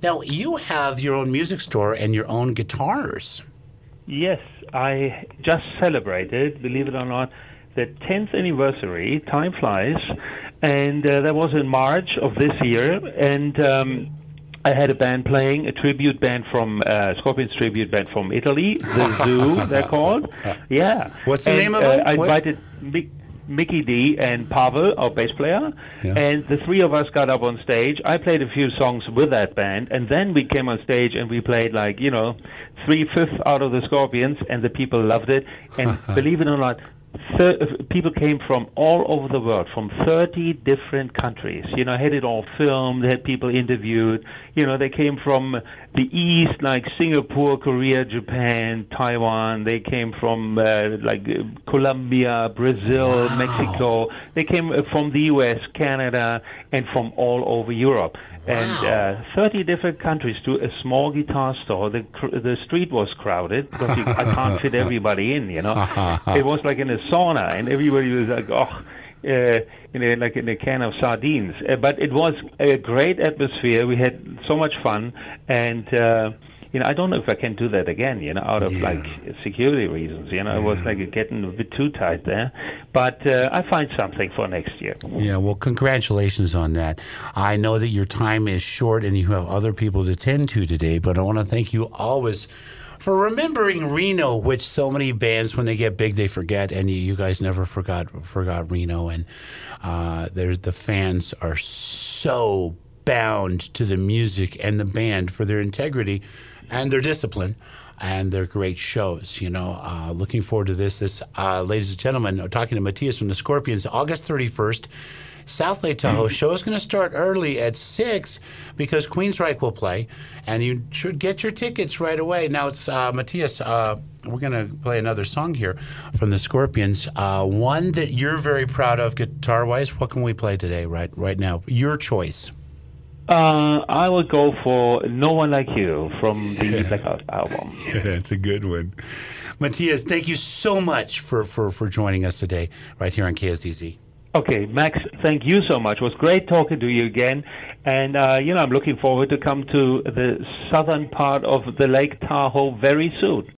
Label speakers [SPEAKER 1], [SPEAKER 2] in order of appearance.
[SPEAKER 1] Now, you have your own music store and your own guitars.
[SPEAKER 2] Yes, I just celebrated, believe it or not, the 10th anniversary. Time flies. And that was in March of this year. And I had a band playing, a tribute band from, Scorpions tribute band from Italy, The Zoo, they're called. Yeah.
[SPEAKER 1] What's the name of it?
[SPEAKER 2] I invited Mickey D and Pavel, our bass player, and the three of us got up on stage. I played a few songs with that band, and then we came on stage and we played 3/5 out of the Scorpions, and the people loved it. And believe it or not, people came from all over the world, from 30 different countries. I had it all filmed, had people interviewed. They came from the East, like Singapore, Korea, Japan, Taiwan. They came from Colombia, Brazil, Mexico. They came from the U.S., Canada, and from all over Europe. And 30 different countries to a small guitar store. The street was crowded because I can't fit everybody in, It was like in a sauna, and everybody was like, like in a can of sardines. But it was a great atmosphere. We had so much fun, and I don't know if I can do that again, out of security reasons. It was getting a bit too tight there. But I find something for next year.
[SPEAKER 1] Yeah, well, congratulations on that. I know that your time is short and you have other people to tend to today, but I want to thank you always for remembering Reno, which so many bands, when they get big, they forget, and you guys never forgot Reno. And the fans are so bound to the music and the band for their integrity and their discipline and their great shows. Looking forward to this. Ladies and gentlemen, talking to Matthias from the Scorpions, August 31st, South Lake Tahoe. Show is going to start early at 6 because Queensryche will play, and you should get your tickets right away. Now, it's Matthias. We're going to play another song here from the Scorpions, one that you're very proud of guitar-wise. What can we play today, right now? Your choice.
[SPEAKER 2] I would go for No One Like You from the Blackout album.
[SPEAKER 1] Yeah, that's a good one. Matthias, thank you so much for joining us today right here on KSDZ.
[SPEAKER 2] Okay, Max, thank you so much. It was great talking to you again. And, I'm looking forward to come to the southern part of the Lake Tahoe very soon.